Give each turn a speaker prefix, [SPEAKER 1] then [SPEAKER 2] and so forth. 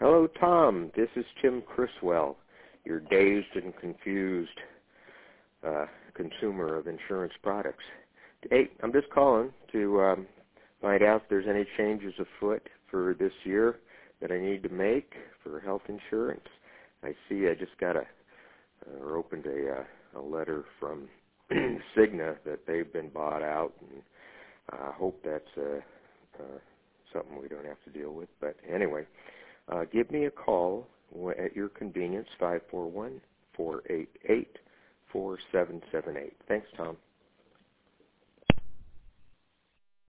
[SPEAKER 1] Hello, Tom. This is Tim Criswell, your dazed and confused consumer of insurance products. Hey, I'm just calling to find out if there's any changes afoot for this year that I need to make for health insurance. I see I just got opened a letter from Cigna that they've been bought out, and I hope that's something we don't have to deal with. But anyway, give me a call at your convenience, 541-488-4778. Thanks, Tom.